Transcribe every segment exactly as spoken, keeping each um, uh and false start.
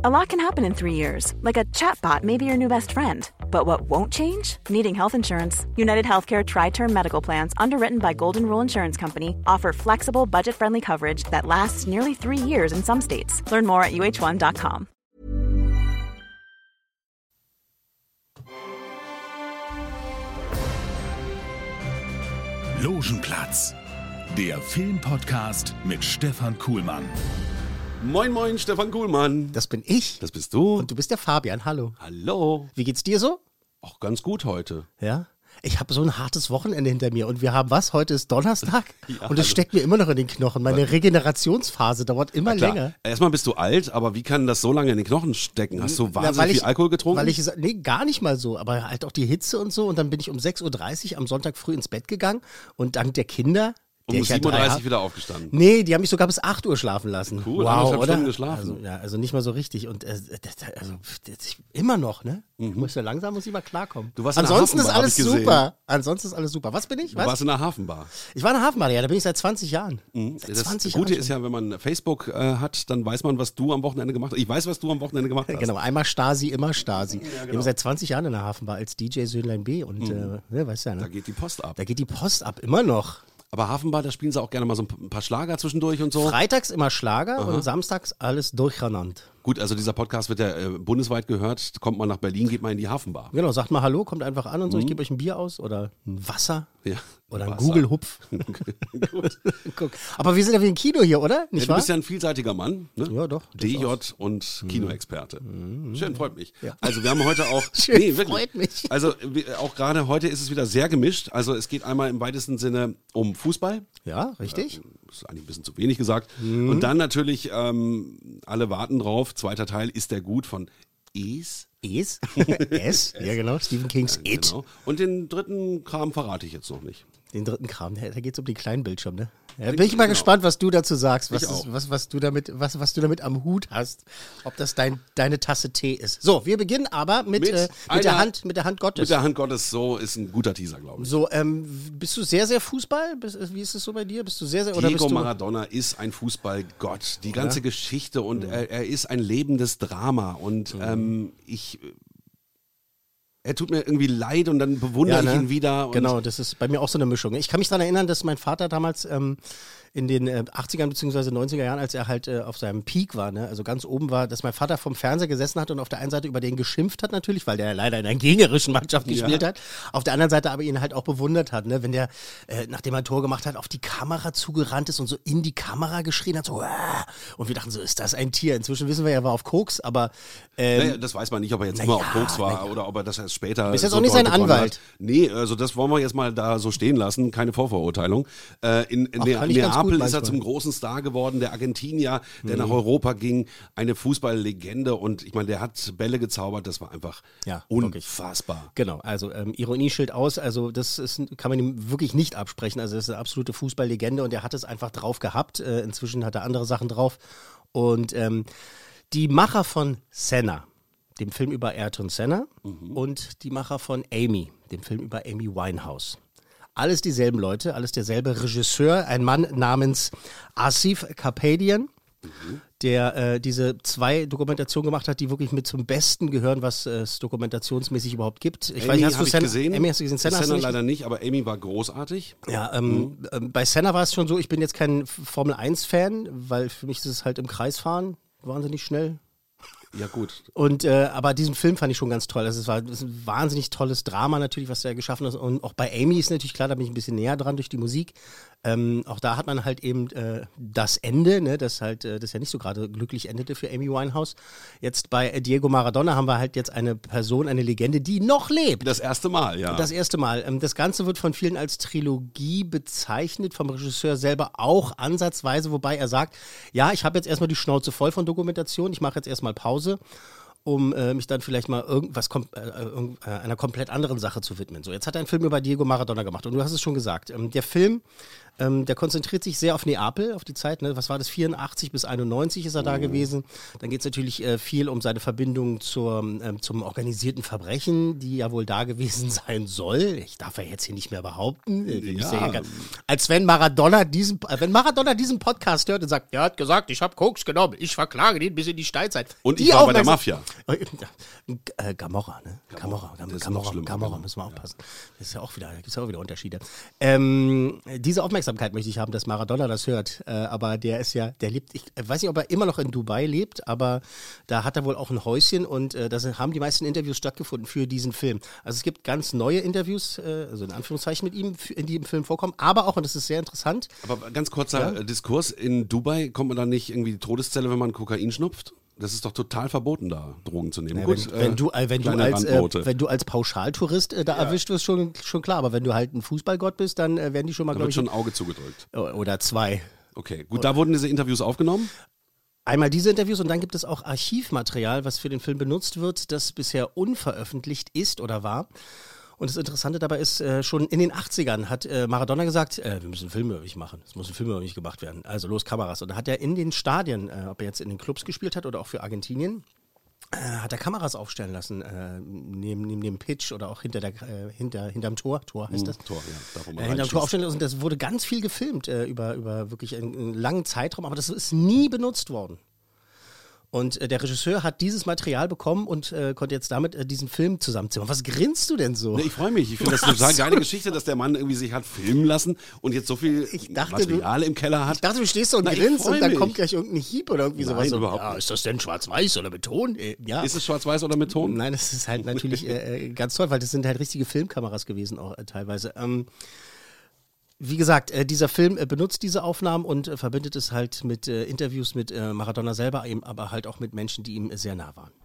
A lot can happen in three years, like a chatbot may be your new best friend. But what won't change? Needing health insurance. United Healthcare Tri-Term Medical Plans, underwritten by Golden Rule Insurance Company, offer flexible, budget-friendly coverage that lasts nearly three years in some states. Learn more at U H one dot com. Logenplatz, der Filmpodcast mit Stefan Kuhlmann. Moin, moin, Stefan Kuhlmann. Das bin ich. Das bist du. Und du bist der Fabian, hallo. Hallo. Wie geht's dir so? Auch ganz gut heute. Ja? Ich habe so ein hartes Wochenende hinter mir und wir haben was? Heute ist Donnerstag Ja, und es also- steckt mir immer noch in den Knochen. Meine Regenerationsphase dauert immer Klar. länger. Erstmal bist du alt, aber wie kann das so lange in den Knochen stecken? Hast du wahnsinnig Na, weil viel ich- Alkohol getrunken? Weil ich, nee, gar nicht mal so, aber halt auch die Hitze und so und dann bin ich um sechs Uhr dreißig am Sonntag früh ins Bett gegangen und dank der Kinder... um der ich ja sieben Uhr dreißig drei hab- wieder aufgestanden. Nee, die haben mich sogar bis acht Uhr schlafen lassen. Cool, wow, anderthalb oder? Stunden geschlafen. Also, ja, also nicht mal so richtig. Und äh, das, also, das, immer noch, ne? Ich muss ja langsam muss ich mal klarkommen. Du warst in der Ansonsten ist Hafenbar, hab alles ich gesehen. super. Ansonsten ist alles super. Was bin ich? Du Was? warst in der Hafenbar. Ich war in der Hafenbar, ja, da bin ich seit zwanzig Jahren. Seit Das zwanzig Gute Jahren ist ja, wenn man Facebook äh, hat, dann weiß man, was du am Wochenende gemacht hast. Ich weiß, was du am Wochenende gemacht hast. Genau, einmal Stasi, immer Stasi. genau. Ich bin seit zwanzig Jahren in der Hafenbar als D J Söhnlein B. Und, äh, ne, weißt du ja, Da ne? geht die Post ab. Da geht die Post ab, immer noch. Aber Hafenbar, da spielen sie auch gerne mal so ein paar Schlager zwischendurch und so. Freitags immer Schlager und samstags alles durcheinander. Gut, also dieser Podcast wird ja äh, bundesweit gehört. Kommt man nach Berlin, geht man in die Hafenbar. Genau, sagt mal Hallo, kommt einfach an und so, ich gebe euch ein Bier aus oder ein Wasser Ja. oder ein Wasser. Google-Hupf. Gut. Guck. Aber wir sind ja wie im Kino hier, oder? Ja, Nicht du wahr? bist ja ein vielseitiger Mann. Ne? Ja, doch, D J durchaus. und Kinoexperte. Schön, freut mich. Ja. Also wir haben heute auch... Schön, wirklich. freut mich. Also wir- auch gerade heute ist es wieder sehr gemischt. Also es geht einmal im weitesten Sinne um Fußball. Ja, richtig. Das ist eigentlich ein bisschen zu wenig gesagt. Und dann natürlich, ähm, alle warten drauf, zweiter Teil, Ist der gut von Es. Es? Es? Ja, genau. Stephen Kings It. Genau. Und den dritten Kram verrate ich jetzt noch nicht. Den dritten Kram, da geht es um den kleinen Bildschirm, ne? Ja, Den- bin ich mal genau. gespannt, was du dazu sagst, was, Ich ist, auch. was, was, du damit, was, was du damit am Hut hast, ob das dein, deine Tasse Tee ist. So, wir beginnen aber mit, Mit äh, mit, der, einer- Hand, mit der Hand Gottes. Mit der Hand Gottes, so ist ein guter Teaser, glaube ich. So, ähm, bist du sehr, sehr Fußball? Bist, wie ist es so bei dir? Bist du sehr, sehr, oder Diego bist du... Maradona ist ein Fußballgott. Die ganze Geschichte und er, er ist ein lebendes Drama. Und ähm, ich... Er tut mir irgendwie leid und dann bewundere Ja, ne? ich ihn wieder. Und Genau, das ist bei mir auch so eine Mischung. Ich kann mich daran erinnern, dass mein Vater damals ähm, in den äh, achtzigern bzw. neunziger Jahren, als er halt äh, auf seinem Peak war, ne, also ganz oben war, dass mein Vater vom Fernseher gesessen hat und auf der einen Seite über den geschimpft hat natürlich, weil der leider in einer gegnerischen Mannschaft gespielt Ja. hat. Auf der anderen Seite aber ihn halt auch bewundert hat, ne, wenn der, äh, nachdem er ein Tor gemacht hat, auf die Kamera zugerannt ist und so in die Kamera geschrien hat, so, "Aah!" Und wir dachten so, ist das ein Tier? Inzwischen wissen wir, er war auf Koks, aber ähm, Naja, das weiß man nicht, ob er jetzt na immer ja, auf Koks war na ja. oder ob er das erst später. Bist jetzt so auch nicht sein doll begonnen Anwalt. Hat. Nee, also das wollen wir jetzt mal da so stehen lassen. Keine Vorverurteilung. Äh, in in Ach, Ne- kann ich ganz gut Neapel ist er manchmal. zum großen Star geworden, der Argentinier, der Mhm. nach Europa ging. Eine Fußballlegende und ich meine, der hat Bälle gezaubert. Das war einfach Ja, wirklich. unfassbar. Genau, also ähm, Ironieschild aus, also das ist, kann man ihm wirklich nicht absprechen, also das ist eine absolute Fußballlegende und er hat es einfach drauf gehabt, äh, inzwischen hat er andere Sachen drauf und ähm, die Macher von Senna, dem Film über Ayrton Senna und die Macher von Amy, dem Film über Amy Winehouse. Alles dieselben Leute, alles derselbe Regisseur, ein Mann namens Asif Kapadian, der äh, diese zwei Dokumentationen gemacht hat, die wirklich mit zum Besten gehören, was es dokumentationsmäßig überhaupt gibt. Ich Amy hast du habe ich Senna, gesehen. Amy hast du gesehen? Senna, hast du Senna nicht leider nicht, aber Amy war großartig. ja, ähm, ähm, bei Senna war es schon so, ich bin jetzt kein Formel eins Fan, weil für mich ist es halt im Kreis fahren, wahnsinnig schnell. Ja gut. Und äh, aber diesen Film fand ich schon ganz toll. Also es war das ist ein wahnsinnig tolles Drama natürlich, was er geschaffen hat. Und auch bei Amy ist natürlich klar, da bin ich ein bisschen näher dran durch die Musik. Ähm, auch da hat man halt eben äh, das Ende, ne, das halt, äh, das ja nicht so gerade glücklich endete für Amy Winehouse. Jetzt bei äh, Diego Maradona haben wir halt jetzt eine Person, eine Legende, die noch lebt. Das erste Mal, ja. Das erste Mal. Ähm, Das Ganze wird von vielen als Trilogie bezeichnet, vom Regisseur selber auch ansatzweise, wobei er sagt, ja, ich habe jetzt erstmal die Schnauze voll von Dokumentation, ich mache jetzt erstmal Pause um äh, mich dann vielleicht mal irgendwas kom äh, äh, einer komplett anderen Sache zu widmen. So, jetzt hat er einen Film über Diego Maradona gemacht und du hast es schon gesagt. Ähm, der Film, ähm, der konzentriert sich sehr auf Neapel, auf die Zeit, ne? Was war das, vierundachtzig bis einundneunzig ist er da gewesen. Dann geht es natürlich äh, viel um seine Verbindung zur, ähm, zum organisierten Verbrechen, die ja wohl da gewesen sein soll. Ich darf ja jetzt hier nicht mehr behaupten. Äh, Ja. ja als wenn Maradona diesen, äh, wenn Maradona diesen Podcast hört und sagt, er hat gesagt, ich habe Koks genommen, ich verklage den bis in die Steinzeit. Und Die ich war bei der Aufmerksam- Mafia. Äh, Gamorra, ne? Gamorra, das ist noch Gamorra, schlimmer, Gamorra, genau. müssen wir aufpassen. Das ist ja auch wieder, da gibt's ja auch wieder Unterschiede. Ähm, diese Aufmerksamkeit möchte ich haben, dass Maradona das hört, äh, aber der ist ja, der lebt, ich weiß nicht, ob er immer noch in Dubai lebt, aber da hat er wohl auch ein Häuschen und äh, da sind- haben die meisten Interviews stattgefunden für diesen Film. Also es gibt ganz neue Interviews, äh, also in Anführungszeichen mit ihm, für- in die im Film vorkommen, aber auch, und das ist sehr interessant, Aber ganz kurzer äh, Diskurs, in Dubai kommt man dann nicht irgendwie die Todeszelle, wenn man Kokain schnupft? Das ist doch total verboten, da Drogen zu nehmen. Ja, Gut, wenn, wenn, du, äh, wenn, du kleine als, äh, Randnote. wenn du als Pauschaltourist äh, da erwischt wirst, schon, schon klar. Aber wenn du halt ein Fußballgott bist, dann äh, werden die schon mal, Da glaube wird ich, schon ein Auge zugedrückt. oder zwei. Okay, gut, da wurden diese Interviews aufgenommen. Einmal diese Interviews und dann gibt es auch Archivmaterial, was für den Film benutzt wird, das bisher unveröffentlicht ist oder war. Und das Interessante dabei ist, äh, schon in den achtzigern hat äh, Maradona gesagt, äh, wir müssen einen Film über mich machen. Es muss ein Film über mich gemacht werden. Also los, Kameras. Und da hat er in den Stadien, äh, ob er jetzt in den Clubs gespielt hat oder auch für Argentinien, äh, hat er Kameras aufstellen lassen, äh, neben, neben dem Pitch oder auch hinter der, äh, hinter, hinterm Tor. Tor heißt das? Tor, ja, da, wo man Äh, hinterm reinschießt. Tor aufstellen lassen. Und das wurde ganz viel gefilmt äh, über, über wirklich einen, einen langen Zeitraum, aber das ist nie benutzt worden. Und äh, der Regisseur hat dieses Material bekommen und äh, konnte jetzt damit äh, diesen Film zusammenzimmern. Was grinst du denn so? Nee, ich freue mich. Ich finde das eine total geile Geschichte, dass der Mann irgendwie sich hat filmen lassen und jetzt so viel Ich dachte, Material im Keller hat. Ich dachte, du stehst so und Na, ich grinst freu und dann mich. kommt gleich irgendein Hieb oder irgendwie Nein, sowas. So, überhaupt ja, nicht. ist das denn schwarz-weiß oder mit Ton? Äh, ja. Ist es schwarz-weiß oder mit Ton? Nein, das ist halt natürlich äh, äh, ganz toll, weil das sind halt richtige Filmkameras gewesen auch äh, teilweise. Ähm, wie gesagt, äh, dieser Film äh, benutzt diese Aufnahmen und äh, verbindet es halt mit äh, Interviews mit äh, Maradona selber, eben, aber halt auch mit Menschen, die ihm äh, sehr nah waren.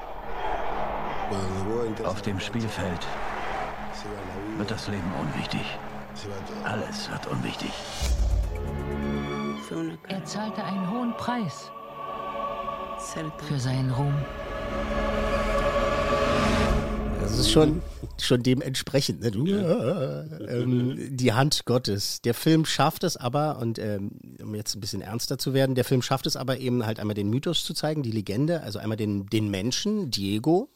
Auf dem Spielfeld wird das Leben unwichtig. Alles wird unwichtig. Er zahlte einen hohen Preis für seinen Ruhm. Das ist schon, schon dementsprechend. Ne? Du, äh, ähm, die Hand Gottes. Der Film schafft es aber, und ähm, um jetzt ein bisschen ernster zu werden, der Film schafft es aber eben halt einmal den Mythos zu zeigen, die Legende, also einmal den, den Menschen, Diego.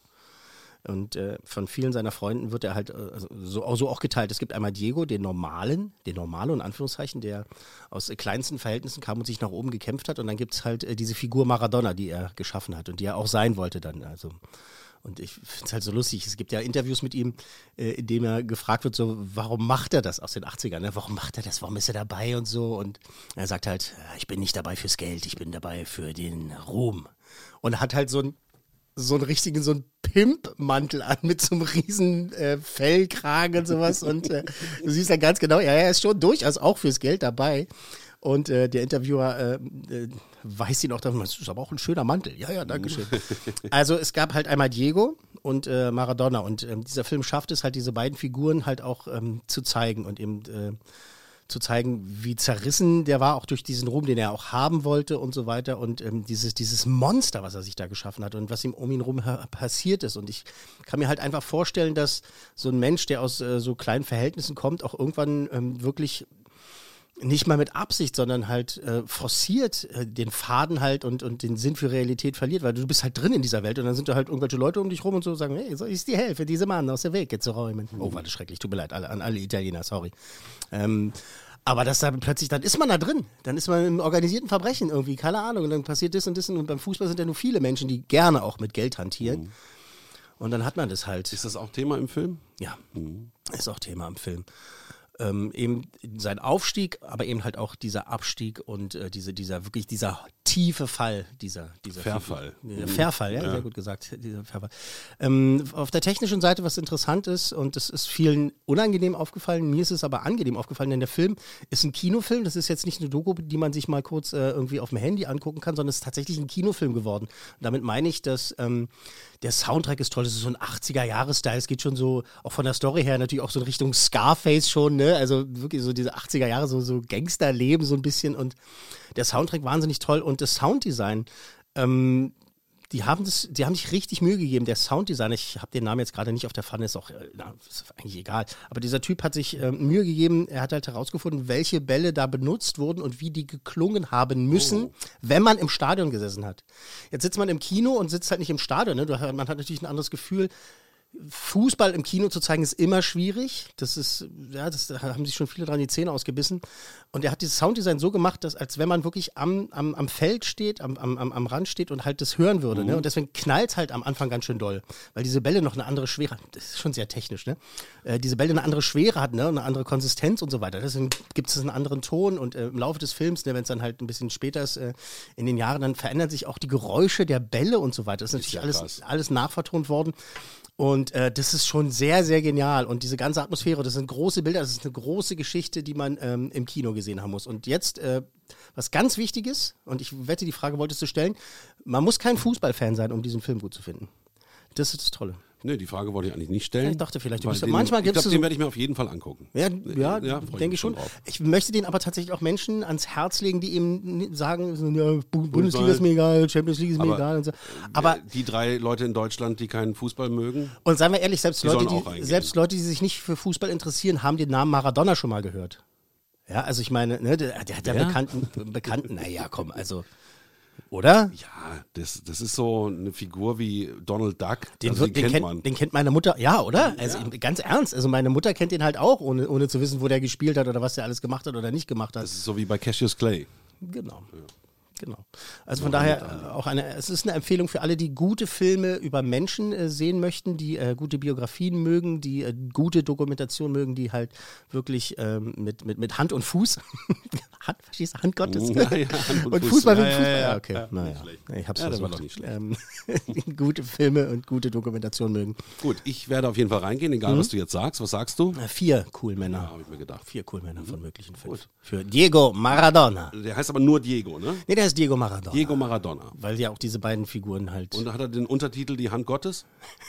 Und äh, von vielen seiner Freunden wird er halt äh, also so, so auch geteilt. Es gibt einmal Diego, den Normalen, den Normalo in Anführungszeichen, der aus äh, kleinsten Verhältnissen kam und sich nach oben gekämpft hat. Und dann gibt es halt äh, diese Figur Maradona, die er geschaffen hat und die er auch sein wollte dann. Also und ich finde es halt so lustig. Es gibt ja Interviews mit ihm, äh, in dem er gefragt wird, so, warum macht er das aus den achtzigern? Ne? Warum macht er das? Warum ist er dabei und so? Und er sagt halt, ich bin nicht dabei fürs Geld, ich bin dabei für den Ruhm. Und hat halt so ein so einen richtigen, so einen Pimp-Mantel an mit so einem riesen äh, Fellkragen und sowas. Und äh, du siehst ja ganz genau, ja, er ist schon durchaus auch fürs Geld dabei. Und äh, der Interviewer äh, äh, weist ihn auch davon, das ist aber auch ein schöner Mantel. Ja, ja, danke schön. Also es gab halt einmal Diego und äh, Maradona. Und ähm, dieser Film schafft es halt, diese beiden Figuren halt auch ähm, zu zeigen und eben äh, zu zeigen, wie zerrissen der war, auch durch diesen Ruhm, den er auch haben wollte und so weiter. Und ähm, dieses, dieses Monster, was er sich da geschaffen hat und was ihm um ihn rum ha- passiert ist. Und ich kann mir halt einfach vorstellen, dass so ein Mensch, der aus äh, so kleinen Verhältnissen kommt, auch irgendwann ähm, wirklich nicht mal mit Absicht, sondern halt äh, forciert äh, den Faden halt und, und den Sinn für Realität verliert, weil du bist halt drin in dieser Welt und dann sind da halt irgendwelche Leute um dich rum und so sagen, hey, soll ich dir helfen, diese Mann aus der Wege zu räumen? Oh, war das schrecklich, tut mir leid, alle, an alle Italiener, sorry. Ähm, aber das dann plötzlich, dann ist man da drin, dann ist man im organisierten Verbrechen irgendwie, keine Ahnung, und dann passiert das und das und beim Fußball sind ja nur viele Menschen, die gerne auch mit Geld hantieren. Mhm. Und dann hat man das halt. Ist das auch Thema im Film? Ja, mhm. Ist auch Thema im Film. Ähm, eben sein Aufstieg, aber eben halt auch dieser Abstieg und äh, diese, dieser wirklich dieser tiefe Fall, dieser, dieser Verfall. Dieser Verfall, ja, ja, sehr gut gesagt, dieser Verfall. Ähm, auf der technischen Seite, was interessant ist, und das ist vielen unangenehm aufgefallen, mir ist es aber angenehm aufgefallen, denn der Film ist ein Kinofilm, das ist jetzt nicht eine Doku, die man sich mal kurz äh, irgendwie auf dem Handy angucken kann, sondern es ist tatsächlich ein Kinofilm geworden. Und damit meine ich, dass ähm, der Soundtrack ist toll, das ist so ein achtziger-Jahre-Style, es geht schon so, auch von der Story her natürlich auch so in Richtung Scarface schon, ne, also wirklich so diese achtziger Jahre, so, so Gangsterleben so ein bisschen und der Soundtrack wahnsinnig toll und das Sounddesign, ähm, Die haben, das, die haben sich richtig Mühe gegeben. Der Sounddesigner, ich habe den Namen jetzt gerade nicht auf der Pfanne, ist auch na, ist eigentlich egal. Aber dieser Typ hat sich äh, Mühe gegeben. Er hat halt herausgefunden, welche Bälle da benutzt wurden und wie die geklungen haben müssen, oh. wenn man im Stadion gesessen hat. Jetzt sitzt man im Kino und sitzt halt nicht im Stadion. Ne? Man hat natürlich ein anderes Gefühl. Fußball im Kino zu zeigen ist immer schwierig. Das ist, ja, das da haben sich schon viele dran die Zähne ausgebissen. Und er hat dieses Sounddesign so gemacht, dass als wenn man wirklich am, am, am Feld steht, am, am, am Rand steht und halt das hören würde. Mhm. Ne? Und deswegen knallt es halt am Anfang ganz schön doll. Weil diese Bälle noch eine andere Schwere, das ist schon sehr technisch, ne? Äh, diese Bälle eine andere Schwere hatten, ne? Eine andere Konsistenz und so weiter. Deswegen gibt es einen anderen Ton und äh, im Laufe des Films, ne, wenn es dann halt ein bisschen später ist, äh, in den Jahren, dann verändern sich auch die Geräusche der Bälle und so weiter. Das ist natürlich alles, alles nachvertont worden. Und äh, das ist schon sehr, sehr genial. Und diese ganze Atmosphäre, das sind große Bilder, das ist eine große Geschichte, die man ähm, im Kino gesehen haben muss. Und jetzt, äh, was ganz wichtig ist, und ich wette, die Frage wolltest du stellen, man muss kein Fußballfan sein, um diesen Film gut zu finden. Das ist das Tolle. Nee, die Frage wollte ich eigentlich nicht stellen. Ja, ich dachte vielleicht, du Weil bist den, manchmal ich gibt's glaube, so, den werde ich mir auf jeden Fall angucken. Ja, ja, ja denke ich schon. Drauf. Ich möchte den aber tatsächlich auch Menschen ans Herz legen, die eben sagen, so, ja, Bundesliga ist mir egal, Champions League ist mir aber, egal. Und so. Aber die drei Leute in Deutschland, die keinen Fußball mögen. Und seien wir ehrlich, selbst die Leute, die, selbst Leute, die sich nicht für Fußball interessieren, haben den Namen Maradona schon mal gehört. Ja, also ich meine, ne, der, der hat ja bekannten, bekannten, naja, komm, also... Oder? Ja, das, das ist so eine Figur wie Donald Duck. Den, also den, den, kennt kennt, man. den kennt meine Mutter, ja, oder? Also ja. Ganz ernst, also meine Mutter kennt den halt auch, ohne, ohne zu wissen, wo der gespielt hat oder was der alles gemacht hat oder nicht gemacht hat. Das ist so wie bei Cassius Clay. Genau. Ja. Genau. Also von ja, daher äh, auch eine, es ist eine Empfehlung für alle, die gute Filme über Menschen äh, sehen möchten, die äh, gute Biografien mögen, die äh, gute Dokumentation mögen, die halt wirklich ähm, mit, mit, mit Hand und Fuß, Hand, verstehst du, Hand Gottes? Ja, ja, Hand und, und Fuß. Fußball mit ja, Fußball. Ja, ja, ja, okay. ja, naja. Ich hab's ja, das versucht. war doch nicht schlecht. Ähm, gute Filme und gute Dokumentation mögen. Gut, ich werde auf jeden Fall reingehen, egal mhm. was du jetzt sagst. Was sagst du? Na, vier cool Männer. Ja, habe ich mir gedacht. Vier cool Männer mhm. von möglichen fünf. Gut. Für Diego Maradona. Der heißt aber nur Diego, ne? Nee, der heißt Diego Maradona. Diego Maradona. Weil ja auch diese beiden Figuren halt... Und hat er den Untertitel Die Hand Gottes?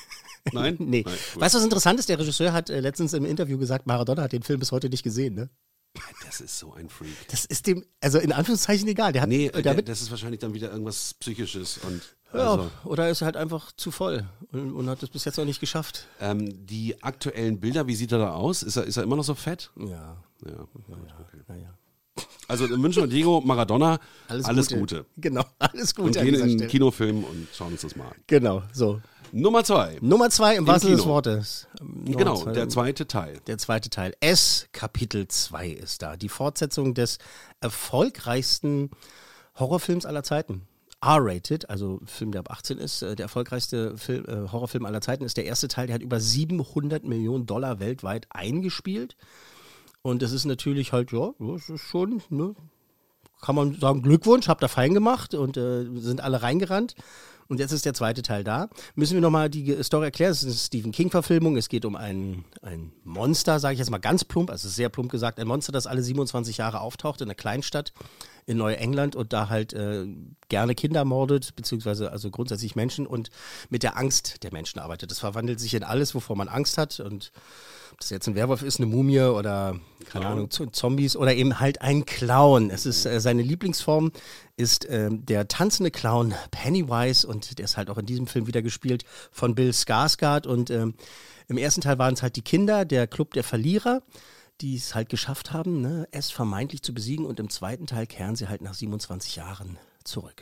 Nein? nee. Nein, weißt du, was interessant ist? Der Regisseur hat äh, letztens im Interview gesagt, Maradona hat den Film bis heute nicht gesehen, ne? Das ist so ein Freak. Das ist dem, also in Anführungszeichen egal. Der hat, nee, äh, der, das ist wahrscheinlich dann wieder irgendwas Psychisches. Und, ja, also. Oder ist er halt einfach zu voll und, und hat es bis jetzt noch nicht geschafft. Ähm, die aktuellen Bilder, wie sieht er da aus? Ist er, ist er immer noch so fett? Ja. Ja, ja, okay. Naja. Also dann wünschen wir Diego Maradona alles, alles Gute. Gute. Genau, alles Gute. Und gehen in den Kinofilm und schauen uns das mal an. Genau, so. Nummer zwei. Nummer zwei im wahrsten Sinne des Wortes. Nummer genau, zwei, der zweite Teil. Der zweite Teil. S, Kapitel zwei ist da. Die Fortsetzung des erfolgreichsten Horrorfilms aller Zeiten. R-rated, also Film, der ab achtzehn ist. Der erfolgreichste Film, äh, Horrorfilm aller Zeiten ist der erste Teil. Der hat über siebenhundert Millionen Dollar weltweit eingespielt. Und das ist natürlich halt, ja, das ist schon, ne, kann man sagen, Glückwunsch, habt ihr fein gemacht und äh, sind alle reingerannt. Und jetzt ist der zweite Teil da. Müssen wir nochmal die Story erklären. Es ist eine Stephen King-Verfilmung. Es geht um ein, ein Monster, sage ich jetzt mal ganz plump, also sehr plump gesagt, ein Monster, das alle siebenundzwanzig Jahre auftaucht in einer Kleinstadt in Neuengland und da halt äh, gerne Kinder mordet, beziehungsweise also grundsätzlich Menschen und mit der Angst der Menschen arbeitet. Das verwandelt sich in alles, wovor man Angst hat und ob das jetzt ein Werwolf ist, eine Mumie oder, keine Ahnung, Zombies oder eben halt ein Clown. Es ist, äh, seine Lieblingsform ist äh, der tanzende Clown Pennywise und der ist halt auch in diesem Film wieder gespielt von Bill Skarsgård und ähm, im ersten Teil waren es halt die Kinder, der Club der Verlierer, die es halt geschafft haben, ne, es vermeintlich zu besiegen und im zweiten Teil kehren sie halt nach siebenundzwanzig Jahren zurück.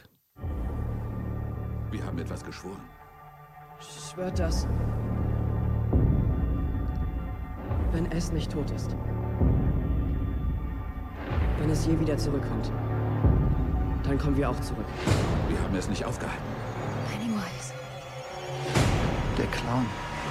Wir haben etwas geschworen. Schwört das. Wenn es nicht tot ist. Wenn es je wieder zurückkommt. Dann kommen wir auch zurück. Wir haben es nicht aufgehalten. Pennywise. Der Clown.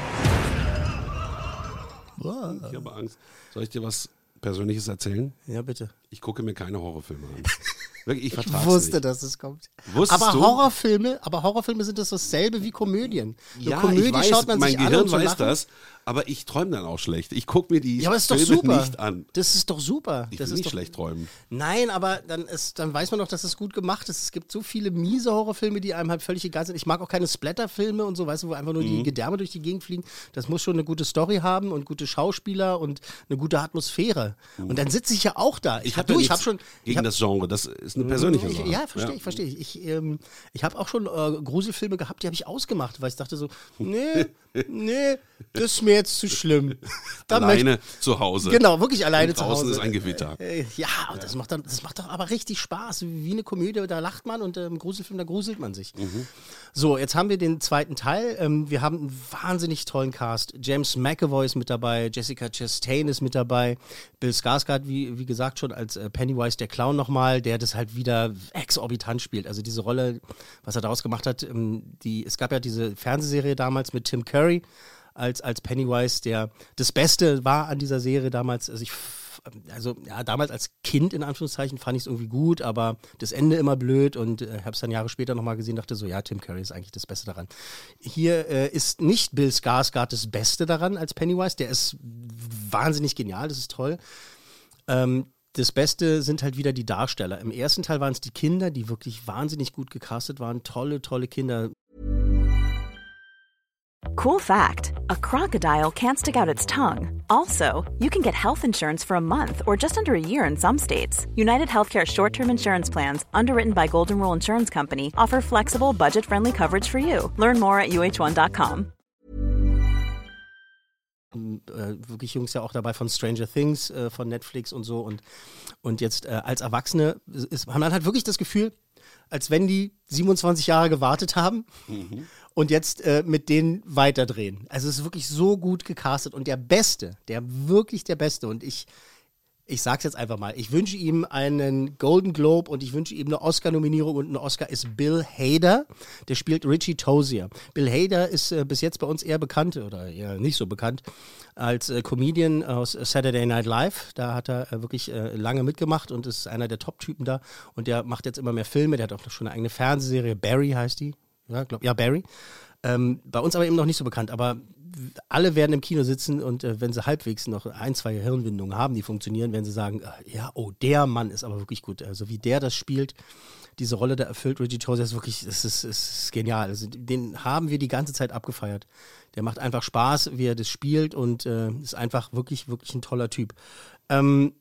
Wow. Ich habe Angst. Soll ich dir was Persönliches erzählen? Ja, bitte. Ich gucke mir keine Horrorfilme an. Wirklich, ich vertrag's Ich wusste, nicht. dass es kommt. Wusstest aber du? Horrorfilme, aber Horrorfilme sind das dasselbe wie Komödien. Eine Ja, Komödie ich weiß, schaut man mein sich Gehirn an, um zu weiß lachen. das, aber ich träume dann auch schlecht. Ich gucke mir die Ja, aber das ist doch Filme super. nicht an. Das ist doch super. Ich das will ist nicht doch schlecht träumen. Nein, aber dann, ist, dann weiß man doch, dass es gut gemacht ist. Es gibt so viele miese Horrorfilme, die einem halt völlig egal sind. Ich mag auch keine Splatterfilme und so, weißt du, wo einfach nur die Gedärme durch die Gegend fliegen. Das muss schon eine gute Story haben und gute Schauspieler und eine gute Atmosphäre. Und dann sitze ich ja auch da. Ich, Ich hab, habe du, ja ich habe nichts schon gegen ich hab, das Genre. Das ist eine persönliche ich, Sache. Ja, verstehe ich, verstehe ich. Ich, ähm, ich habe auch schon äh, Gruselfilme gehabt, die habe ich ausgemacht, weil ich dachte so, nee, nee, das ist mir jetzt zu schlimm. Da alleine möchte, zu Hause. Genau, wirklich alleine zu Hause. Draußen ist ein Gewitter. Äh, ja, und das macht, dann, das macht doch aber richtig Spaß. Wie eine Komödie, da lacht man und äh, im Gruselfilm, da gruselt man sich. Mhm. So, jetzt haben wir den zweiten Teil. Ähm, wir haben einen wahnsinnig tollen Cast. James McAvoy ist mit dabei, Jessica Chastain ist mit dabei, Bill Skarsgård, wie, wie gesagt, schon als äh, Pennywise, der Clown nochmal, der das halt wieder exorbitant spielt. Also diese Rolle, was er daraus gemacht hat, ähm, die, es gab ja diese Fernsehserie damals mit Tim Curry als, als Pennywise, der das Beste war an dieser Serie damals. Also ich Also ja, damals als Kind in Anführungszeichen fand ich es irgendwie gut, aber das Ende immer blöd und äh, habe es dann Jahre später nochmal gesehen, dachte so, ja, Tim Curry ist eigentlich das Beste daran. Hier äh, ist nicht Bill Skarsgård das Beste daran als Pennywise, der ist wahnsinnig genial, das ist toll. Ähm, das Beste sind halt wieder die Darsteller. Im ersten Teil waren es die Kinder, die wirklich wahnsinnig gut gecastet waren, tolle, tolle Kinder. Cool fact, a crocodile can't stick out its tongue. Also, you can get health insurance for a month or just under a year in some states. United Healthcare short-term insurance plans, underwritten by Golden Rule Insurance Company, offer flexible, budget-friendly coverage for you. Learn more at U H one dot com. Äh, wirklich Jungs ja auch dabei von Stranger Things, äh, von Netflix und so. Und, und jetzt äh, als Erwachsene ist, haben dann halt wirklich das Gefühl, als wenn die siebenundzwanzig Jahre gewartet haben mhm. und jetzt äh, mit denen weiterdrehen. Also es ist wirklich so gut gecastet und der Beste, der wirklich der Beste und ich, ich sag's jetzt einfach mal, ich wünsche ihm einen Golden Globe und ich wünsche ihm eine Oscar-Nominierung und ein Oscar ist Bill Hader, der spielt Richie Tozier. Bill Hader ist äh, bis jetzt bei uns eher bekannt oder eher nicht so bekannt als äh, Comedian aus Saturday Night Live. Da hat er äh, wirklich äh, lange mitgemacht und ist einer der Top-Typen da und der macht jetzt immer mehr Filme, der hat auch schon eine eigene Fernsehserie, Barry heißt die, ja, glaub, ja Barry. Ähm, bei uns aber eben noch nicht so bekannt, aber alle werden im Kino sitzen und äh, wenn sie halbwegs noch ein, zwei Hirnwindungen haben, die funktionieren, werden sie sagen, äh, ja, oh, der Mann ist aber wirklich gut. Also wie der das spielt, diese Rolle da erfüllt, Richie Tozier ist wirklich, das ist, ist genial. Also den haben wir die ganze Zeit abgefeiert. Der macht einfach Spaß, wie er das spielt und äh, ist einfach wirklich, wirklich ein toller Typ. Ähm,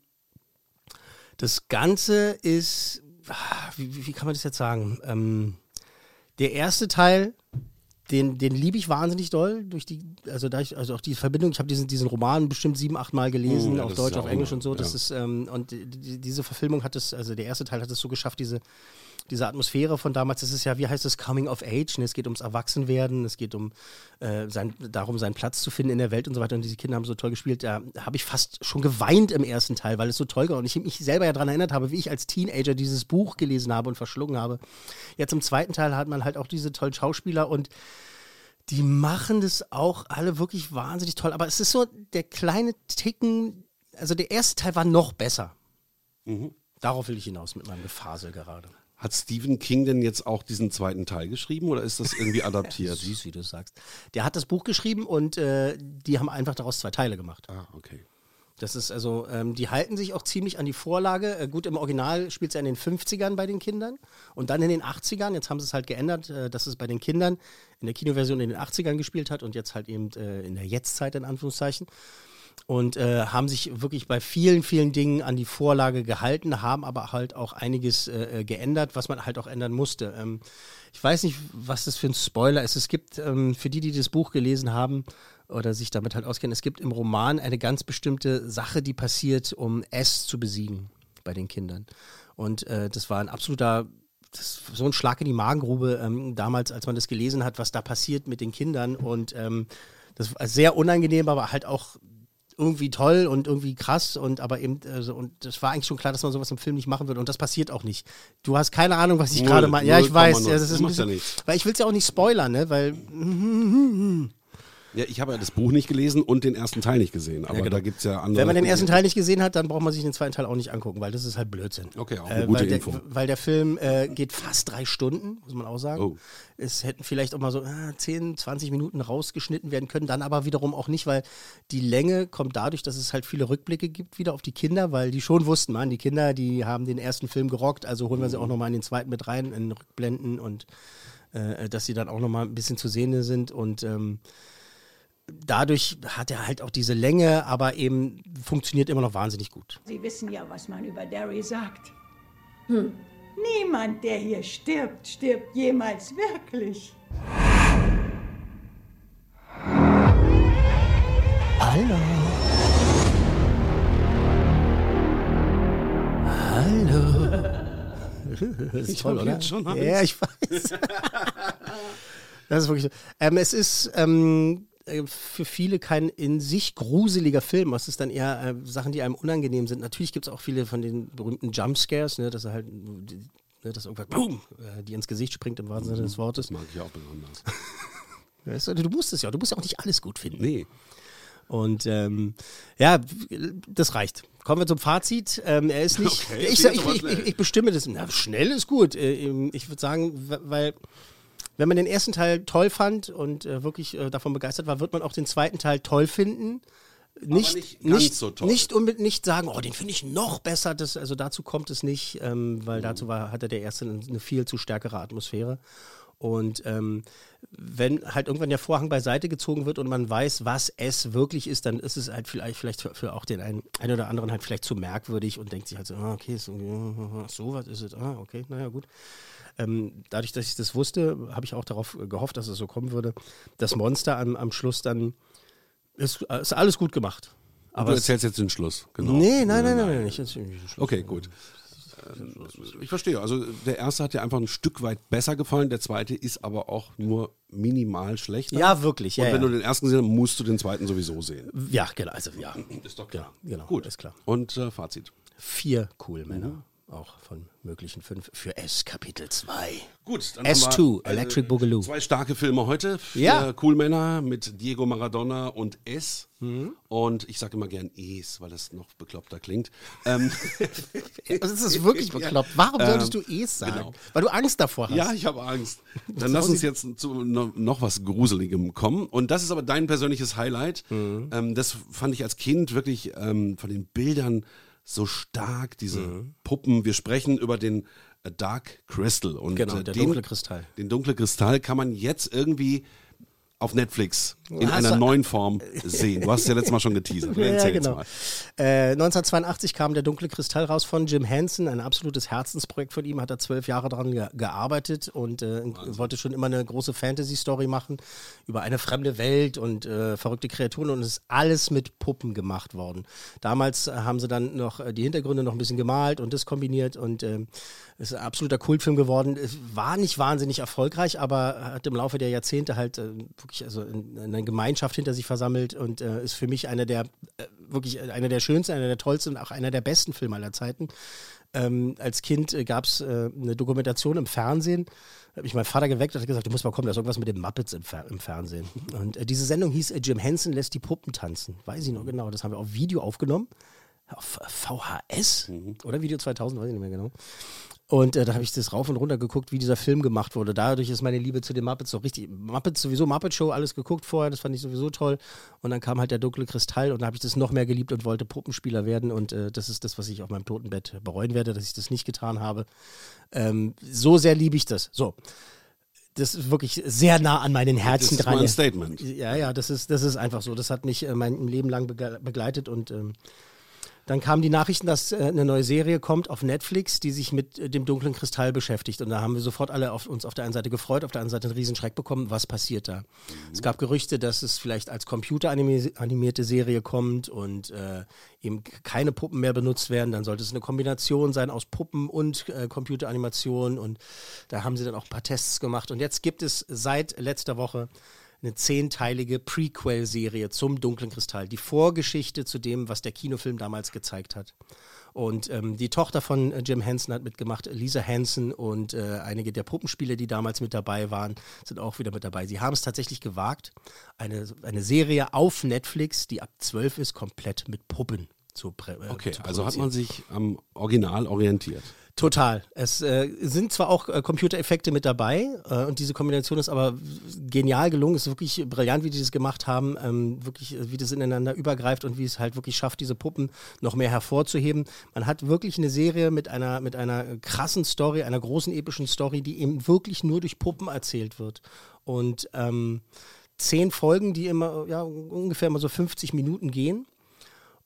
das Ganze ist, wie, wie kann man das jetzt sagen? Ähm, der erste Teil, Den, den liebe ich wahnsinnig doll, durch die, also da ich, also auch die Verbindung, ich habe diesen, diesen Roman bestimmt sieben, acht Mal gelesen, ja, auf Deutsch, auf Englisch immer, und so. Das ja. ist, ähm, und die, diese Verfilmung hat es, also der erste Teil hat es so geschafft, diese, diese Atmosphäre von damals, das ist ja, wie heißt das, Coming of Age, ne? Es geht ums Erwachsenwerden, es geht um äh, sein, darum, seinen Platz zu finden in der Welt und so weiter. Und diese Kinder haben so toll gespielt. Da habe ich fast schon geweint im ersten Teil, weil es so toll war. Und ich mich selber ja daran erinnert habe, wie ich als Teenager dieses Buch gelesen habe und verschlungen habe. Jetzt im zweiten Teil hat man halt auch diese tollen Schauspieler und die machen das auch alle wirklich wahnsinnig toll. Aber es ist so der kleine Ticken, also der erste Teil war noch besser. Mhm. Darauf will ich hinaus mit meinem Gefasel gerade. Hat Stephen King denn jetzt auch diesen zweiten Teil geschrieben oder ist das irgendwie adaptiert? Süß, wie du sagst. Der hat das Buch geschrieben und äh, die haben einfach daraus zwei Teile gemacht. Ah, okay. Das ist also, ähm, die halten sich auch ziemlich an die Vorlage. Äh, gut, im Original spielt es ja in den fünfzigern bei den Kindern und dann in den achtzigern. Jetzt haben sie es halt geändert, äh, dass es bei den Kindern in der Kinoversion in den achtzigern gespielt hat und jetzt halt eben äh, in der Jetztzeit in Anführungszeichen. Und äh, haben sich wirklich bei vielen, vielen Dingen an die Vorlage gehalten, haben aber halt auch einiges äh, geändert, was man halt auch ändern musste. Ähm, ich weiß nicht, was das für ein Spoiler ist. Es gibt, ähm, für die, die das Buch gelesen haben oder sich damit halt auskennen, es gibt im Roman eine ganz bestimmte Sache, die passiert, um S zu besiegen bei den Kindern. Und äh, das war ein absoluter, das, so ein Schlag in die Magengrube ähm, damals, als man das gelesen hat, was da passiert mit den Kindern. Und ähm, das war sehr unangenehm, aber halt auch irgendwie toll und irgendwie krass und aber eben, also, und das war eigentlich schon klar, dass man sowas im Film nicht machen würde und das passiert auch nicht. Du hast keine Ahnung, was ich gerade meine. Ja, ich weiß, ja, das ist ein bisschen, ja weil ich will es ja auch nicht spoilern, ne, weil ja, ich habe ja das Buch nicht gelesen und den ersten Teil nicht gesehen, aber ja, genau. Da gibt es ja andere. Wenn man den ersten Teil nicht gesehen hat, dann braucht man sich den zweiten Teil auch nicht angucken, weil das ist halt Blödsinn. Okay, auch eine äh, gute weil Info. Der, weil der Film äh, geht fast drei Stunden, muss man auch sagen. Oh. Es hätten vielleicht auch mal so äh, zehn, zwanzig Minuten rausgeschnitten werden können, dann aber wiederum auch nicht, weil die Länge kommt dadurch, dass es halt viele Rückblicke gibt wieder auf die Kinder, weil die schon wussten, man, die Kinder, die haben den ersten Film gerockt, also holen wir sie auch nochmal in den zweiten mit rein, in Rückblenden und äh, dass sie dann auch nochmal ein bisschen zu sehen sind und ähm, dadurch hat er halt auch diese Länge, aber eben funktioniert immer noch wahnsinnig gut. Sie wissen ja, was man über Derry sagt. Hm. Niemand, der hier stirbt, stirbt jemals wirklich. Hallo. Hallo. Das ist toll, oder? Schon ja, ich weiß. Das ist wirklich so. Ähm, es ist ähm, für viele kein in sich gruseliger Film. Es ist dann eher äh, Sachen, die einem unangenehm sind. Natürlich gibt es auch viele von den berühmten Jumpscares, ne, dass er halt, ne, dass irgendwas boom, äh, die ins Gesicht springt im wahrsten Sinne des Wortes. Das mag ich auch besonders. Weißt du, du musst es ja, du musst ja auch nicht alles gut finden. Nee. Und ähm, ja, das reicht. Kommen wir zum Fazit. Ähm, er ist nicht. Okay, ich, ich, ich, ich, ich bestimme das. Na, schnell ist gut. Äh, ich würde sagen, weil wenn man den ersten Teil toll fand und äh, wirklich äh, davon begeistert war, wird man auch den zweiten Teil toll finden. Nicht, Aber nicht ganz nicht, so toll. Nicht, unbedingt, nicht sagen, oh, den finde ich noch besser. Das, also dazu kommt es nicht, ähm, weil mhm. dazu war, hatte der erste eine, eine viel zu stärkere Atmosphäre. Und ähm, wenn halt irgendwann der Vorhang beiseite gezogen wird und man weiß, was es wirklich ist, dann ist es halt vielleicht, vielleicht für, für auch den einen, einen oder anderen halt vielleicht zu merkwürdig und denkt sich halt so, ah, okay, so, so was ist es, ah, okay, naja, gut. Ähm, dadurch, dass ich das wusste, habe ich auch darauf gehofft, dass es so kommen würde. Das Monster am, am Schluss dann, ist, ist alles gut gemacht. Aber du erzählst jetzt den Schluss, genau. Nee, nein, nein, nein, nein, nicht jetzt den Schluss. Okay, gut. Ich verstehe, also der erste hat dir einfach ein Stück weit besser gefallen, der zweite ist aber auch nur minimal schlechter. Ja, wirklich. Ja, und wenn ja. du den ersten gesehen hast, musst du den zweiten sowieso sehen. Ja, genau, also ja. Ist doch klar. Ja, genau, gut, ist klar. Und äh, Fazit? Vier cool Männer. Mhm. Auch von möglichen fünf für S Kapitel zwei. Gut, dann S haben zwei, wir, Electric äh, Boogaloo. Zwei starke Filme heute. Ja. Cool Männer mit Diego Maradona und S. Mhm. Und ich sage immer gern Es, weil das noch bekloppter klingt. Ähm, das ist wirklich bekloppt. Warum solltest ähm, du Es sagen? Genau. Weil du Angst davor hast. Ja, ich habe Angst. Dann lass uns jetzt zu no, noch was Gruseligem kommen. Und das ist aber dein persönliches Highlight. Mhm. Ähm, das fand ich als Kind wirklich ähm, von den Bildern so stark, diese mhm. Puppen. Wir sprechen über den äh, Dark Crystal. Und, genau, äh, der den, dunkle Kristall. Den dunkle Kristall kann man jetzt irgendwie auf Netflix in hast einer du, neuen Form sehen. Du hast es ja letztes Mal schon geteasert. Ja, Erzähl genau. jetzt mal. Äh, neunzehnhundertzweiundachtzig kam der dunkle Kristall raus von Jim Henson, ein absolutes Herzensprojekt von ihm, hat er zwölf Jahre daran ge- gearbeitet und äh, wollte schon immer eine große Fantasy-Story machen über eine fremde Welt und äh, verrückte Kreaturen und es ist alles mit Puppen gemacht worden. Damals äh, haben sie dann noch äh, die Hintergründe noch ein bisschen gemalt und das kombiniert und äh, es ist ein absoluter Kultfilm geworden. Es war nicht wahnsinnig erfolgreich, aber hat im Laufe der Jahrzehnte halt äh, wirklich also in, in eine Gemeinschaft hinter sich versammelt und äh, ist für mich einer der äh, wirklich einer der schönsten, einer der tollsten und auch einer der besten Filme aller Zeiten. Ähm, als Kind äh, gab es äh, eine Dokumentation im Fernsehen. Da habe ich meinen Vater geweckt und hat gesagt, du musst mal kommen, da ist irgendwas mit den Muppets im, Fer- im Fernsehen. Und äh, diese Sendung hieß äh, Jim Henson lässt die Puppen tanzen. Weiß ich noch genau. Das haben wir auf Video aufgenommen. Auf äh, V H S mhm. oder Video zweitausend, weiß ich nicht mehr genau. Und äh, da habe ich das rauf und runter geguckt, wie dieser Film gemacht wurde. Dadurch ist meine Liebe zu den Muppets so richtig. Muppets sowieso, Muppet Show, alles geguckt vorher, das fand ich sowieso toll. Und dann kam halt der dunkle Kristall und da habe ich das noch mehr geliebt und wollte Puppenspieler werden. Und äh, das ist das, was ich auf meinem Totenbett bereuen werde, dass ich das nicht getan habe. Ähm, so sehr liebe ich das. So. Das ist wirklich sehr nah an meinen Herzen dran. Das ist mein Statement. Ja, ja, das ist, das ist einfach so. Das hat mich äh, mein Leben lang bege- begleitet und ähm, dann kamen die Nachrichten, dass äh, eine neue Serie kommt auf Netflix, die sich mit äh, dem dunklen Kristall beschäftigt. Und da haben wir sofort alle auf, uns auf der einen Seite gefreut, auf der anderen Seite einen Riesenschreck bekommen. Was passiert da? Mhm. Es gab Gerüchte, dass es vielleicht als computeranimierte Serie kommt und äh, eben keine Puppen mehr benutzt werden. Dann sollte es eine Kombination sein aus Puppen und äh, Computeranimation. Und da haben sie dann auch ein paar Tests gemacht. Und jetzt gibt es seit letzter Woche eine zehnteilige Prequel-Serie zum Dunklen Kristall. Die Vorgeschichte zu dem, was der Kinofilm damals gezeigt hat. Und ähm, die Tochter von äh, Jim Henson hat mitgemacht, Lisa Henson und äh, einige der Puppenspieler, die damals mit dabei waren, sind auch wieder mit dabei. Sie haben es tatsächlich gewagt, eine, eine Serie auf Netflix, die ab zwölf ist, komplett mit Puppen zu präsentieren. Äh, okay, also hat man sich am Original orientiert. Total. Es äh, sind zwar auch äh, Computereffekte mit dabei äh, und diese Kombination ist aber genial gelungen. Es ist wirklich brillant, wie die das gemacht haben, ähm, wirklich, wie das ineinander übergreift und wie es halt wirklich schafft, diese Puppen noch mehr hervorzuheben. Man hat wirklich eine Serie mit einer, mit einer krassen Story, einer großen epischen Story, die eben wirklich nur durch Puppen erzählt wird. Und ähm, zehn Folgen, die immer ja, ungefähr mal so fünfzig Minuten gehen.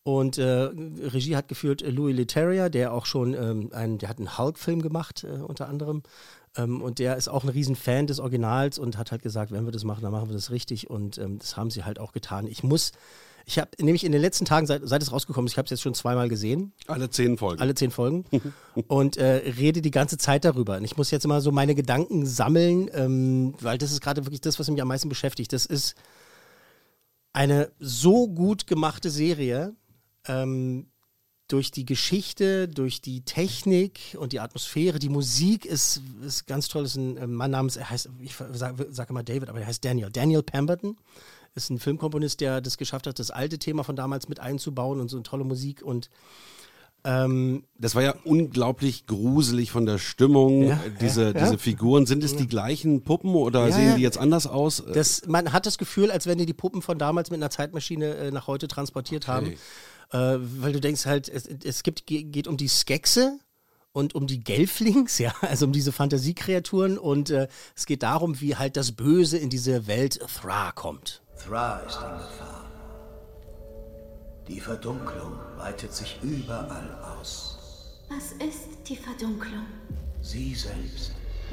Und äh, Regie hat geführt äh, Louis Leterrier, der auch schon ähm, einen, der hat einen Hulk-Film gemacht, äh, unter anderem. Ähm, und der ist auch ein riesen Fan des Originals und hat halt gesagt, wenn wir das machen, dann machen wir das richtig. Und ähm, das haben sie halt auch getan. Ich muss, ich habe nämlich in den letzten Tagen, seit, seit es rausgekommen ist, ich habe es jetzt schon zweimal gesehen. Alle zehn Folgen. Alle zehn Folgen. Und äh, rede die ganze Zeit darüber. Und ich muss jetzt immer so meine Gedanken sammeln, ähm, weil das ist gerade wirklich das, was mich am meisten beschäftigt. Das ist eine so gut gemachte Serie, Ähm, durch die Geschichte, durch die Technik und die Atmosphäre, die Musik ist, ist ganz toll. Ist ein Mann namens, er heißt, ich sage sag immer David, aber er heißt Daniel. Daniel Pemberton ist ein Filmkomponist, der das geschafft hat, das alte Thema von damals mit einzubauen und so eine tolle Musik. Und ähm, das war ja unglaublich gruselig von der Stimmung. Ja, diese, ja, diese ja. Figuren, sind es die gleichen Puppen oder Ja, sehen ja. die jetzt anders aus? Das, man hat das Gefühl, als wenn die die Puppen von damals mit einer Zeitmaschine äh, nach heute transportiert haben. Äh, weil du denkst halt, es, es gibt, geht um die Skexe und um die Gelflings, ja, also um diese Fantasiekreaturen und äh, es geht darum, wie halt das Böse in diese Welt Thra kommt. Thra ist in Gefahr. Die Verdunklung weitet sich überall aus. Was ist die Verdunklung? Sie selbst.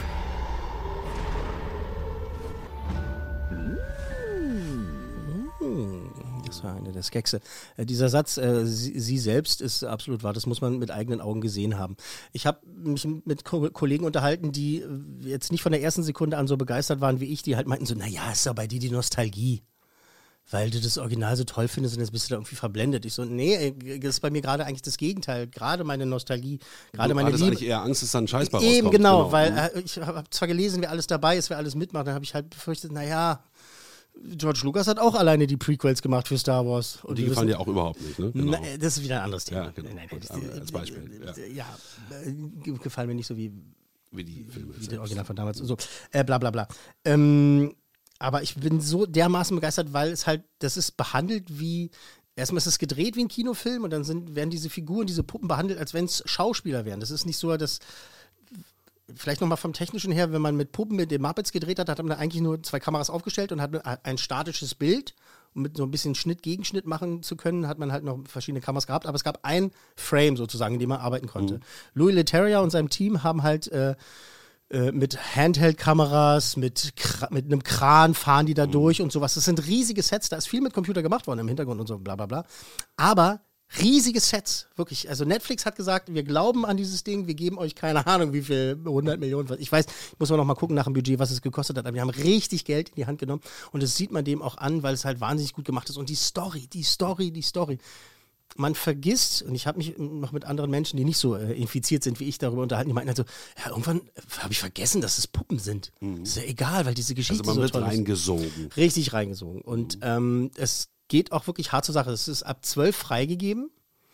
Das war eine der Skexe. Äh, dieser Satz, äh, sie, sie selbst, ist absolut wahr. Das muss man mit eigenen Augen gesehen haben. Ich habe mich mit Ko- Kollegen unterhalten, die äh, jetzt nicht von der ersten Sekunde an so begeistert waren wie ich, die halt meinten so, naja, ist ja bei dir die Nostalgie. Weil du das Original so toll findest und jetzt bist du da irgendwie verblendet. Ich so, nee, ey, das ist bei mir gerade eigentlich das Gegenteil. Gerade meine Nostalgie, gerade meine Liebe. eigentlich eher Angst, dass da ein Scheiß bei Eben, rauskommt. genau, genau. weil äh, ich habe zwar gelesen, wer alles dabei ist, wer alles mitmacht, dann habe ich halt befürchtet, naja, George Lucas hat auch alleine die Prequels gemacht für Star Wars. Und die gefallen dir auch überhaupt nicht, ne? Genau. Na, das ist wieder ein anderes Thema. Ja, genau. Nein, nein, Gut, das, aber als Beispiel. Ja, ja äh, gefallen mir nicht so wie, wie die Filme. Wie der Original von damals. So, äh, bla bla bla. Ähm, aber ich bin so dermaßen begeistert, weil es halt, das ist behandelt wie, erstmal ist es gedreht wie ein Kinofilm und dann sind, werden diese Figuren, diese Puppen behandelt, als wenn es Schauspieler wären. Das ist nicht so, dass, vielleicht nochmal vom Technischen her, wenn man mit Puppen mit den Muppets gedreht hat, hat man da eigentlich nur zwei Kameras aufgestellt und hat ein statisches Bild. Um mit so ein bisschen Schnitt, Gegenschnitt machen zu können, hat man halt noch verschiedene Kameras gehabt, aber es gab ein Frame sozusagen, in dem man arbeiten konnte. Mhm. Louis Leterrier und seinem Team haben halt äh, äh, mit Handheld-Kameras, mit, Kra- mit einem Kran fahren die da mhm. durch und sowas. Das sind riesige Sets, da ist viel mit Computer gemacht worden im Hintergrund und so, bla bla bla. Aber riesige Sets, wirklich. Also Netflix hat gesagt, wir glauben an dieses Ding, wir geben euch keine Ahnung, wie viel, hundert Millionen, ich weiß, ich muss mal noch mal gucken nach dem Budget, was es gekostet hat, aber wir haben richtig Geld in die Hand genommen und das sieht man dem auch an, weil es halt wahnsinnig gut gemacht ist und die Story, die Story, die Story. Man vergisst, und ich habe mich noch mit anderen Menschen, die nicht so äh, infiziert sind wie ich, darüber unterhalten, die meinten halt so, ja, irgendwann habe ich vergessen, dass es Puppen sind. Mhm. Das ist ja egal, weil diese Geschichte also man so toll wird ist. reingesogen. Richtig reingesogen. Und mhm. ähm, es geht auch wirklich hart zur Sache. Es ist ab zwölf freigegeben.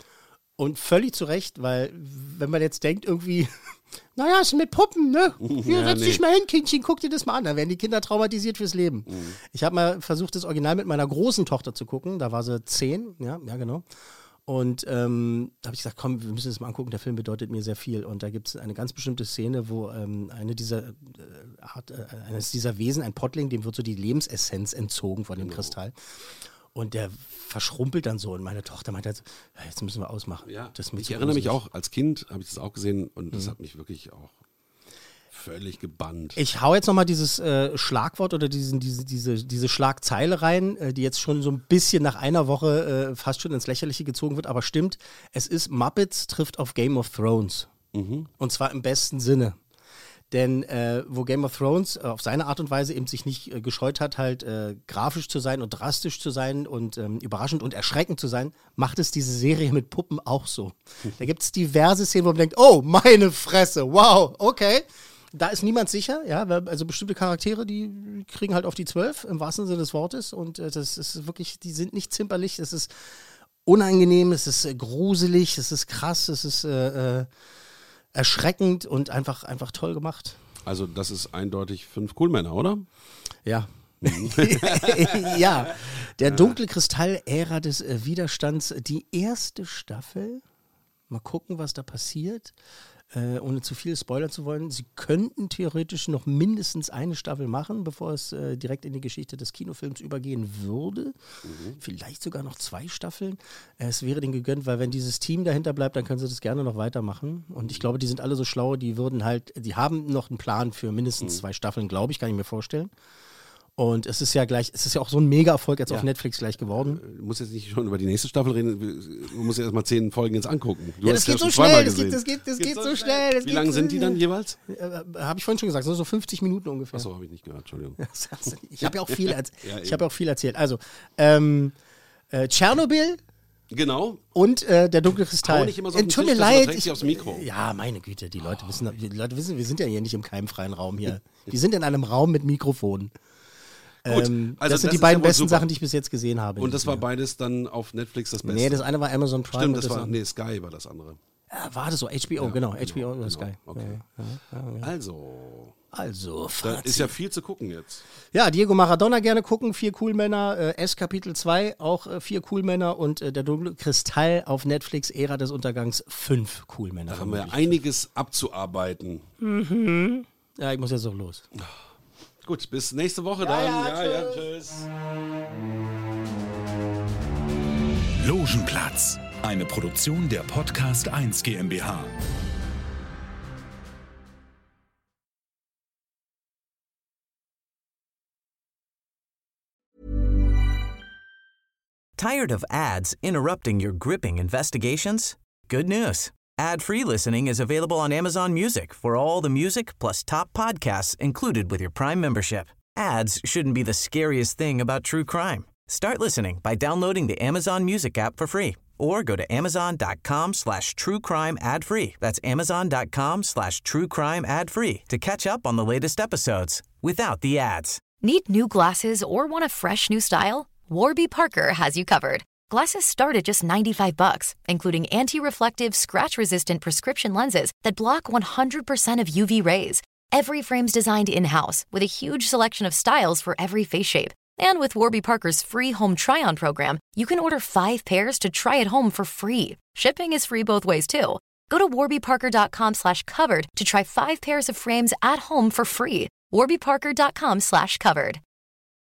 Und völlig zu Recht, weil wenn man jetzt denkt irgendwie, naja, ist mit Puppen, ne? Hier, ja, setz nee. dich mal hin, Kindchen, guck dir das mal an. Da werden die Kinder traumatisiert fürs Leben. Mhm. Ich habe mal versucht, das Original mit meiner großen Tochter zu gucken. Da war sie zehn, ja, ja genau. Und ähm, da habe ich gesagt, komm, wir müssen das mal angucken. Der Film bedeutet mir sehr viel. Und da gibt es eine ganz bestimmte Szene, wo ähm, eine dieser, äh, Art, äh, eines dieser Wesen, ein Pottling, dem wird so die Lebensessenz entzogen von dem genau. Kristall. Und der verschrumpelt dann so und meine Tochter meinte halt so, ja, jetzt müssen wir ausmachen. Ja, das ich erinnere mich auch, als Kind habe ich das auch gesehen und das mhm. hat mich wirklich auch völlig gebannt. Ich hau jetzt nochmal dieses äh, Schlagwort oder diesen, diese, diese, diese Schlagzeile rein, äh, die jetzt schon so ein bisschen nach einer Woche äh, fast schon ins Lächerliche gezogen wird, aber stimmt, es ist Muppets trifft auf Game of Thrones. Mhm. Und zwar im besten Sinne. Denn äh, wo Game of Thrones äh, auf seine Art und Weise eben sich nicht äh, gescheut hat, halt äh, grafisch zu sein und drastisch zu sein und ähm, überraschend und erschreckend zu sein, macht es diese Serie mit Puppen auch so. Da gibt es diverse Szenen, wo man denkt, oh, meine Fresse, wow, okay. Da ist niemand sicher, ja, also bestimmte Charaktere, die kriegen halt auf die zwölf, im wahrsten Sinne des Wortes. Und äh, das ist wirklich, die sind nicht zimperlich, es ist unangenehm, es ist äh, gruselig, es ist krass, es ist äh, äh, erschreckend und einfach, einfach toll gemacht. Also das ist eindeutig fünf Coolmänner, oder? Ja. Ja, der dunkle Kristall, Ära des äh, Widerstands, die erste Staffel. Mal gucken, was da passiert. Äh, ohne zu viel spoilern zu wollen, sie könnten theoretisch noch mindestens eine Staffel machen, bevor es äh, direkt in die Geschichte des Kinofilms übergehen würde. Mhm. Vielleicht sogar noch zwei Staffeln. Äh, es wäre denen gegönnt, weil wenn dieses Team dahinter bleibt, dann können sie das gerne noch weitermachen. Und ich glaube, die sind alle so schlau, die würden halt, die haben noch einen Plan für mindestens mhm. zwei Staffeln, glaube ich, kann ich mir vorstellen. Und es ist ja gleich, es ist ja auch so ein Mega-Erfolg jetzt ja. auf Netflix gleich geworden. Du musst jetzt nicht schon über die nächste Staffel reden, du musst ja erst mal zehn Folgen jetzt angucken. Du ja, hast das geht ja so schnell, das geht, das geht, das geht, geht so schnell. schnell. Das Wie lang sind die dann jeweils? Äh, habe ich vorhin schon gesagt, so fünfzig Minuten ungefähr. Achso, habe ich nicht gehört, Entschuldigung. ich habe ja, auch viel erz- ja, ich hab ja auch viel erzählt. Also, ähm, äh, Tschernobyl. Genau. Und äh, der dunkle Kristall. Hau nicht immer so auf den Tut Tisch, mir leid. Ich, aufs Mikro. Ja, meine Güte, die Leute, oh. wissen, die Leute wissen, wir sind ja hier nicht im keimfreien Raum hier. Wir sind in einem Raum mit Mikrofonen. Gut, ähm, also das sind das die beiden ja besten super. Sachen, die ich bis jetzt gesehen habe. Und das war beides dann auf Netflix das Beste? Nee, das eine war Amazon Prime. Stimmt, das, das war, nee, Sky war das andere. Ja, war das so? H B O, ja, genau, H B O genau, oder Sky. Okay. Ja, ja, ja. Also, also da ist ja viel zu gucken jetzt. Ja, Diego Maradona gerne gucken, vier Coolmänner, äh, S Kapitel zwei, auch äh, vier Coolmänner und äh, der dunkle Kristall auf Netflix, Ära des Untergangs, fünf Coolmänner. Da haben wir einiges abzuarbeiten. Mhm. Ja, ich muss jetzt auch los. Gut, bis nächste Woche ja, dann. Ja, ja, tschüss. ja, tschüss. Logenplatz, eine Produktion der Podcast eins GmbH. Tired of ads interrupting your gripping investigations? Good news. Ad-free listening is available on Amazon Music for all the music plus top podcasts included with your Prime membership. Ads shouldn't be the scariest thing about true crime. Start listening by downloading the Amazon Music app for free or go to amazon.com slash true crime ad free. That's amazon.com slash true crime ad free to catch up on the latest episodes without the ads. Need new glasses or want a fresh new style? Warby Parker has you covered. Glasses start at just ninety-five bucks, including anti-reflective, scratch-resistant prescription lenses that block one hundred percent of U V rays. Every frame's designed in-house with a huge selection of styles for every face shape. And with Warby Parker's free home try-on program, you can order five pairs to try at home for free. Shipping is free both ways, too. Go to warbyparker.com slash covered to try five pairs of frames at home for free. warbyparker.com slash covered.